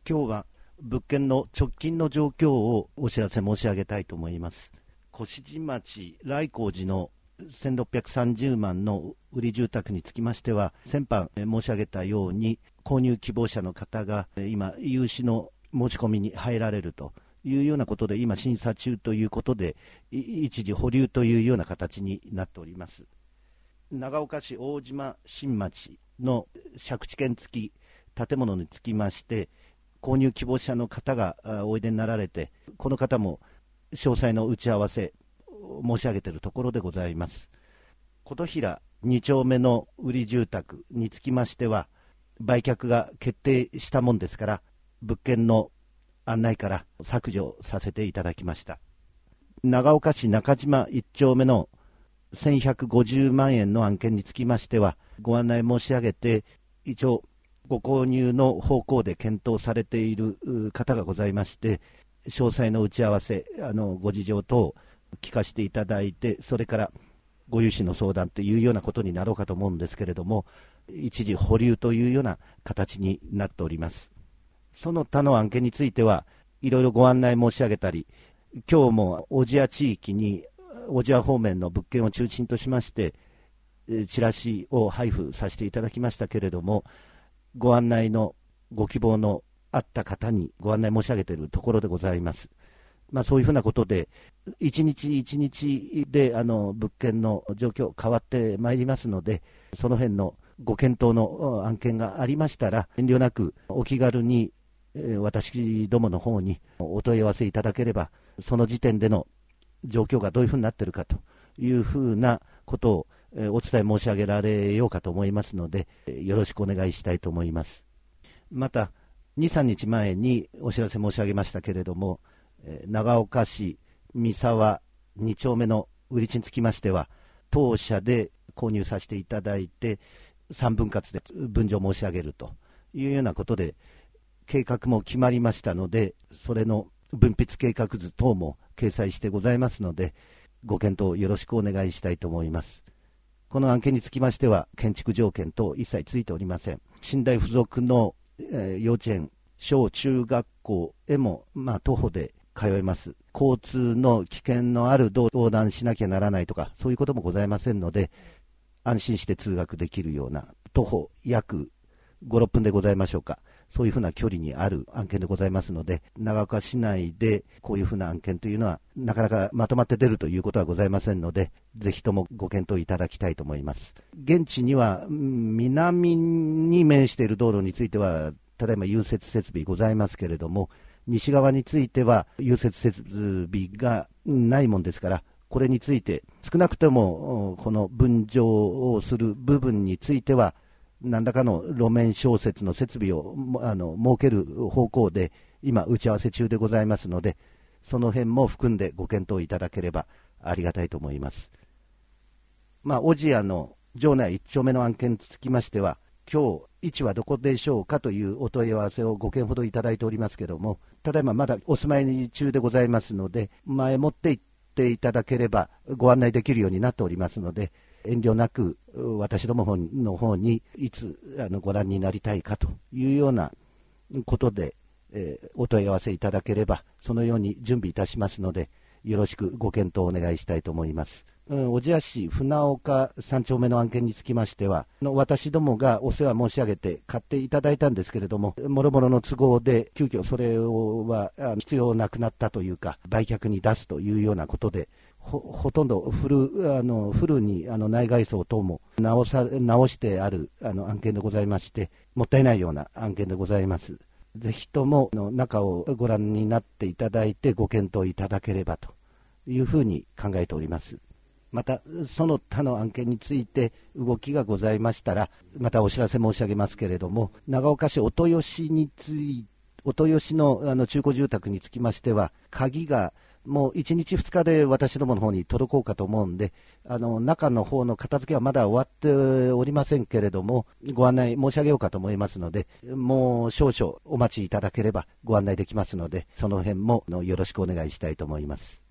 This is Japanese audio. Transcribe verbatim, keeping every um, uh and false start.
今日は物件の直近の状況をお知らせ申し上げたいと思います。越路町来光寺のせんろっぴゃくさんじゅうまんの売り住宅につきましては、先般申し上げたように購入希望者の方が今融資の申し込みに入られるというようなことで、今審査中ということで一時保留というような形になっております。長岡市大島新町の借地権付き建物につきまして、購入希望者の方がおいでになられて、この方も詳細の打ち合わせ申し上げているところでございます。琴平に丁目の売り住宅につきましては、売却が決定したもんですから、物件の案内から削除させていただきました。長岡市中島いち丁目のせんひゃくごじゅうまんえんの案件につきましては、ご案内申し上げて、一応ご購入の方向で検討されている方がございまして、詳細の打ち合わせ、あのご事情等を聞かせていただいて、それからご融資の相談というようなことになろうかと思うんですけれども、一時保留というような形になっております。その他の案件についてはいろいろご案内申し上げたり、今日も小千谷地域に小千谷方面の物件を中心としましてチラシを配布させていただきましたけれども、ご案内のご希望のあった方にご案内申し上げているところでございます。まあ、そういうふうなことで一日一日であの物件の状況変わってまいりますので、その辺のご検討の案件がありましたら遠慮なくお気軽に私どもの方にお問い合わせいただければ、その時点での状況がどういうふうになっているかというふうなことをお伝え申し上げられようかと思いますので、よろしくお願いしたいと思います。またに、さんにちまえにお知らせ申し上げましたけれども、長岡市三沢に丁目の売り地につきましては、当社で購入させていただいてさんぶん割で分譲申し上げるというようなことで計画も決まりましたので、それの分筆計画図等も掲載してございますので、ご検討よろしくお願いしたいと思います。この案件につきましては建築条件等一切ついておりません。寝台付属の、えー、幼稚園小中学校へも、まあ、徒歩で通えます。交通の危険のある道路を横断しなきゃならないとかそういうこともございませんので、安心して通学できるような徒歩約ご、ろっぷんでございましょうか、そういうふうな距離にある案件でございますので、長岡市内でこういうふうな案件というのはなかなかまとまって出るということはございませんので、ぜひともご検討いただきたいと思います。現地には南に面している道路についてはただいま融雪設備ございますけれども、西側については融雪設備がないもんですから、これについて少なくともこの分譲をする部分については何らかの路面消雪の設備をあの設ける方向で今打ち合わせ中でございますので、その辺も含んでご検討いただければありがたいと思います。まあ、小千谷の城内一丁目の案件につきましては、今日位置はどこでしょうかというお問い合わせをご件ほどいただいておりますけれども、ただいままだお住まい中でございますので、前もって行っていただければご案内できるようになっておりますので、遠慮なく私どもの方にいつあのご覧になりたいかというようなことで、えー、お問い合わせいただければそのように準備いたしますので、よろしくご検討お願いしたいと思います。うん、小千谷市船岡さん丁目の案件につきましては、の私どもがお世話申し上げて買っていただいたんですけれども、もろもろの都合で急遽それは必要なくなったというか、売却に出すというようなことで、ほ, ほとんどフルあのフルにあの内外装等も直さ直してあるあの案件でございまして、もったいないような案件でございます。ぜひともの中をご覧になっていただいてご検討いただければというふうに考えております。またその他の案件について動きがございましたらまたお知らせ申し上げますけれども、長岡市音吉につい音吉 の, あの中古住宅につきましては、鍵がもういちにちふつかで私どもの方に届こうかと思うんで、あの中の方の片付けはまだ終わっておりませんけれども、ご案内申し上げようかと思いますので、もう少々お待ちいただければご案内できますので、その辺もよろしくお願いしたいと思います。